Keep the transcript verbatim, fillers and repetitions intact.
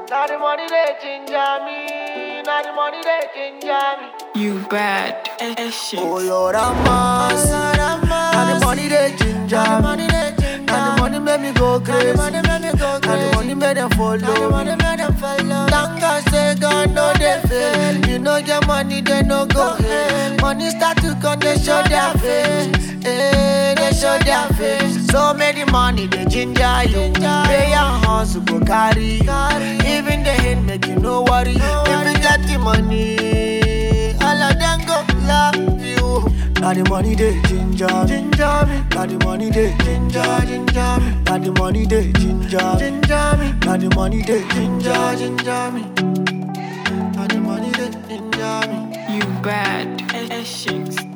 Now the money they ginger me. Now the money they ginger me. You bad shit. Oh Lord have mercy. Now the money they ginger me. Now the money make me go crazy. Now the money make them follow me. Thank God say God no they fail. You know your money they no go hell. Money start to come they show their face. Eh, they show their face. So many money they ginger you. Pay your hustle go carry. Even the hate make you no worry. If you got the money, all of them go love you. Now the money they ginger ginger me. Now the money they ginger ginger me. Now the money they ginger ginger me. Now the money they ginger ginger me. Now the money they ginger me. You bad shit.